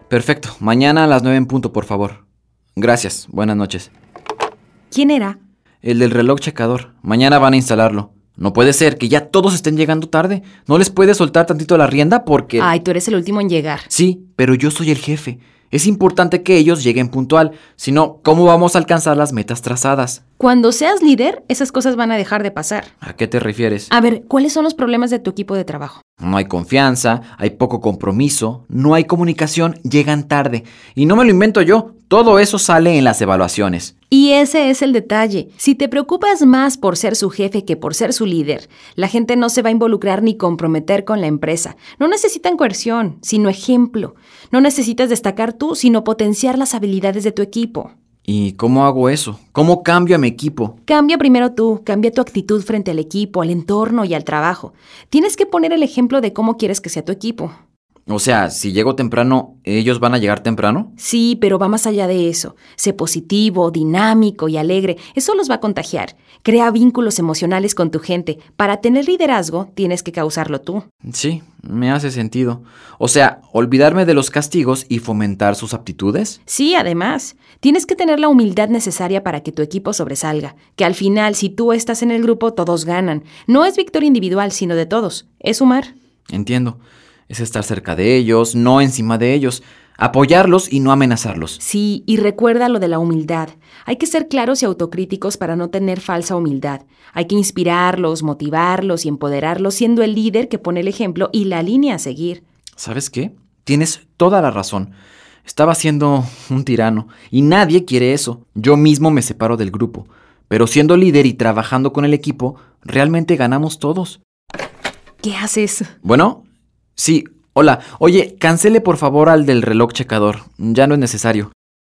Perfecto, mañana a las 9 en punto, por favor. Gracias, buenas noches. ¿Quién era? El del reloj checador. Mañana van a instalarlo. No puede ser que ya todos estén llegando tarde. ¿No les puedes soltar tantito la rienda porque...? Ay, tú eres el último en llegar. Sí, pero yo soy el jefe. Es importante que ellos lleguen puntual. Si no, ¿cómo vamos a alcanzar las metas trazadas? Cuando seas líder, esas cosas van a dejar de pasar. ¿A qué te refieres? A ver, ¿cuáles son los problemas de tu equipo de trabajo? No hay confianza, hay poco compromiso, no hay comunicación, llegan tarde. Y no me lo invento yo, todo eso sale en las evaluaciones. Y ese es el detalle. Si te preocupas más por ser su jefe que por ser su líder, la gente no se va a involucrar ni comprometer con la empresa. No necesitan coerción, sino ejemplo. No necesitas destacar tú, sino potenciar las habilidades de tu equipo. ¿Y cómo hago eso? ¿Cómo cambio a mi equipo? Cambia primero tú, cambia tu actitud frente al equipo, al entorno y al trabajo. Tienes que poner el ejemplo de cómo quieres que sea tu equipo. O sea, si llego temprano, ¿ellos van a llegar temprano? Sí, pero va más allá de eso. Sé positivo, dinámico y alegre. Eso los va a contagiar. Crea vínculos emocionales con tu gente. Para tener liderazgo, tienes que causarlo tú. Sí, me hace sentido. O sea, olvidarme de los castigos y fomentar sus aptitudes. Sí, además, tienes que tener la humildad necesaria para que tu equipo sobresalga. Que al final, si tú estás en el grupo, todos ganan. No es victoria individual, sino de todos. Es sumar. Entiendo. Es estar cerca de ellos, no encima de ellos. Apoyarlos y no amenazarlos. Sí, y recuerda lo de la humildad. Hay que ser claros y autocríticos para no tener falsa humildad. Hay que inspirarlos, motivarlos y empoderarlos siendo el líder que pone el ejemplo y la línea a seguir. ¿Sabes qué? Tienes toda la razón. Estaba siendo un tirano y nadie quiere eso. Yo mismo me separo del grupo. Pero siendo líder y trabajando con el equipo, realmente ganamos todos. ¿Qué haces? Bueno, sí. Hola, oye, cancele por favor al del reloj checador, ya no es necesario.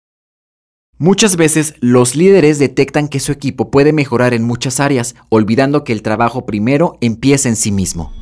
Muchas veces los líderes detectan que su equipo puede mejorar en muchas áreas, olvidando que el trabajo primero empieza en sí mismo.